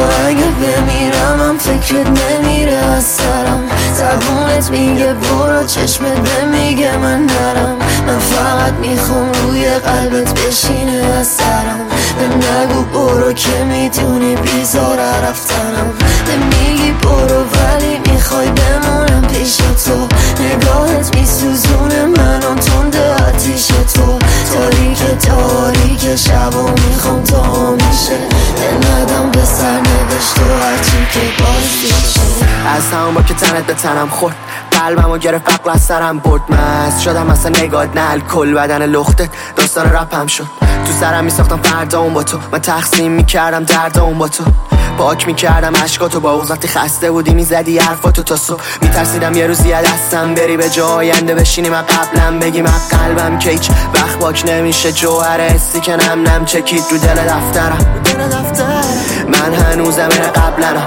اگه بمیرم هم فکرت نمیره از سرم. زبونت میگه برو، چشمت نمیگه من نرم. من فقط میخوام روی قلبت بشینه از سرم. به نگو برو که میتونی بیزار رفتنم. نمیگی برو ولی میخوای بمونم پیش تو. نگاهت میسوزونه منو تنده آتیش تو. تاریک شب و میخوام تا میشه ندم به سرنوشت و هرچی که بازی شه. از همون با که تنت به تنم خورد، قلبم و گرفت عقل از سرم برد. مست شدم اصلا نگات نه الکل، بدن لختت داستان رپم شد. تو سرم میساختم فردا اون با تو، من تقسیم میکردم درد اون با تو. پاک میکردم عشقاتو با اون، وقتی خسته بودی میزدی حرفاتو تا صبح. میترسیدم یه روزی دستم بری به جای آینده بشینی من قبلم بگی من قلبم که هیچ وقت پاک نمیشه. جوهر حسی که نم چکید رو دل دفترم. من هنوزم میره قبلنم،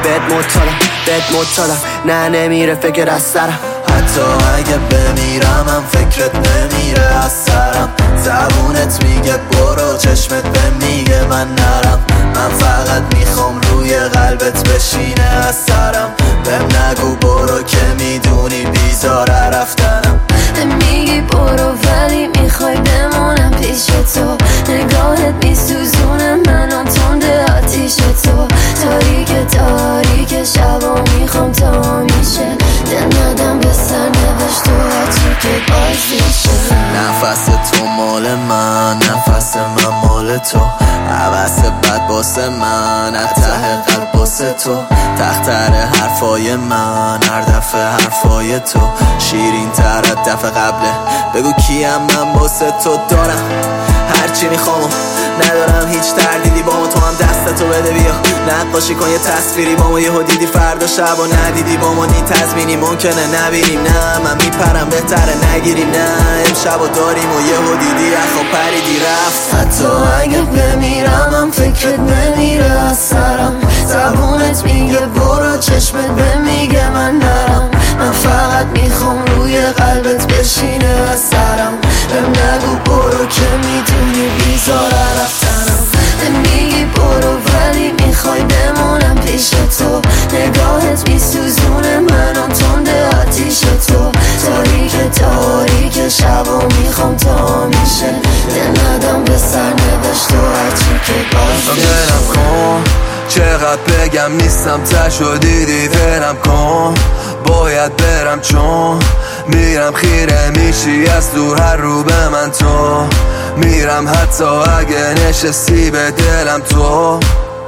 بهت مطالم نه نمیره فکر از سرم. حتی اگه بمیرم هم فکرت نمیره از سرم. زبونت میگه برو، چشمت به میگه من نرم. من فقط میخوام روی قلبت بشینه از سرم. بهم نگو برو که میدونی بیزار رفتنم. میگی برو ولی میخوای بمونم پیش تو. نگاهت میسوزونه منو تنده آتیش تو. تاریک شب و میخوام تا میشه ندم به سرنوشت و هرچی که بازی شه. نفس تو مال من، نفس من مال تو. عوض بد باسه من، ته قلب باسه تو. تختر حرفای من، هر دفعه حرفای تو شیرین تر از دفعه قبله. بگو کیم من باسه تو دارم هرچی میخوام، ندارم هیچ تردیدی با ما. تو هم دستتو بده بیا نقاشی کن یه تصویری با ما. یهو دیدی فردا شب و ندیدی با ما. نی تضمینی ممکنه نبینیم، نه من میپرم بهتره نگیریم. نه امشب و داریم و یهو دیدی اخو پریدی رفت. حتی اگه بمیرم هم فکرت نمیره از سرم. زبونت میگه برو، چشمت بمیگه من نرم. من فقط میخوام روی قلبت بشینه از سرم. بهم نگو برو که میدونی بیزار رفتنم. نمیگی برو ولی میخوای بمونم پیش تو. نگاهت میسوزونه منو تنده آتیش تو. تاریک شب و میخوام تا میشه ندم به سرنوشت و هرچی که بازی کن. چقدر بگم نیستم تشو دیدی ولم کن. باید برم چون میرم خیره میشی از دور هر رو به من تو. میرم حتی اگه نشستی به دلم تو.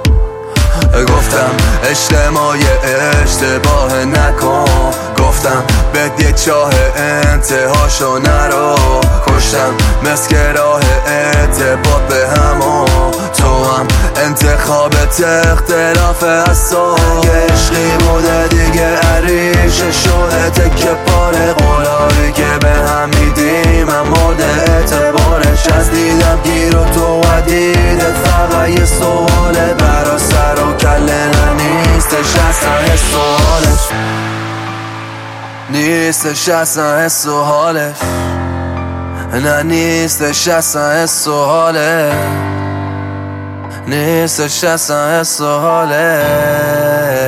گفتم اجتماع اشتباه نکن. گفتم بهت یه چاه انتهاشو نرو. کشتم مسک راه اعتباط به همو. تو هم انتخابت اختلاف از تو. عشقی بوده دیگه عریشه شده تکه پاره. قولایی که به هم میدیم هم مورد اعتبارش. از دیدم گیر و تو دیدت فقط یه سواله. برا سر و کله نیستش اصلا حس و حالش. نیستش اصلا حس و حالش. نه نیستش اصلا حس و حالش. نیستش اصلا حس و حالش.